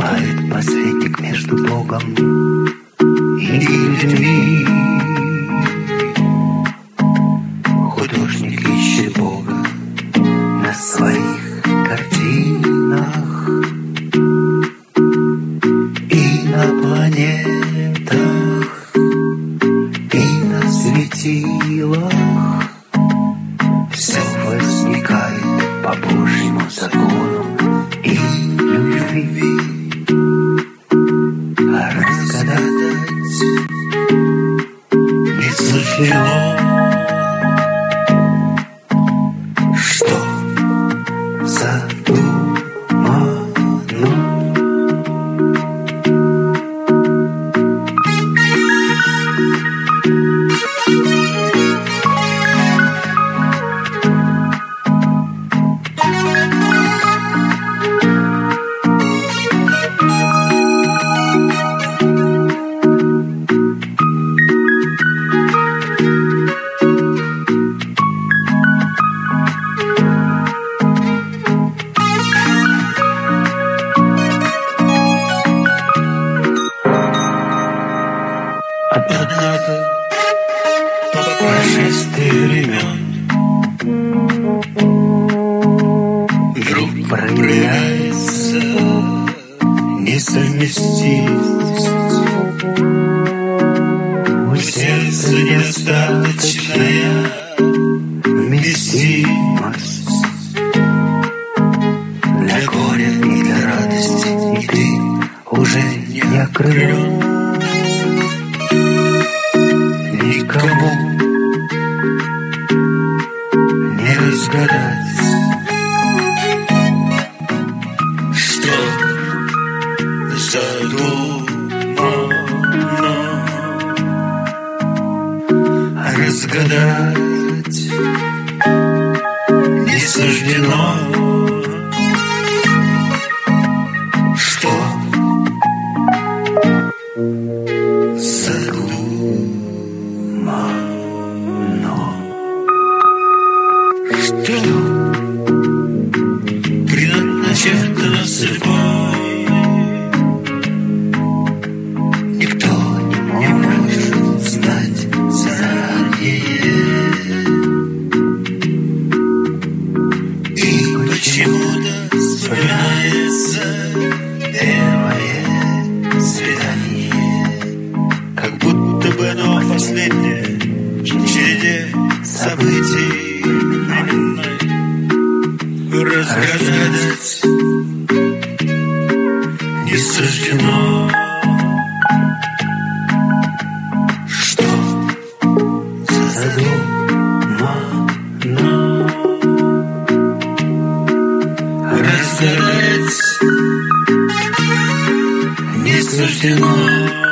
Бывает посредник между Богом и людьми. Художник ищет Бога на своих картинах и на планетах, и на светилах. Все возникает по Божьему закону и любви. А разгадать не суждено, что задумано. Однако по прошествии времен вдруг проявляется несовместимость. У сердца недостаточная вместимость для горя и для радости, и ты уже не окрылен. Никому не разгадать, что задумано. Разгадать не суждено, что что предначертано судьбой. Никто не может знать заранее. И почему-то вспоминается первое свидание, как будто бы оно последнее в череде событий. Разгадать не суждено, что задумано. Разгадать не суждено.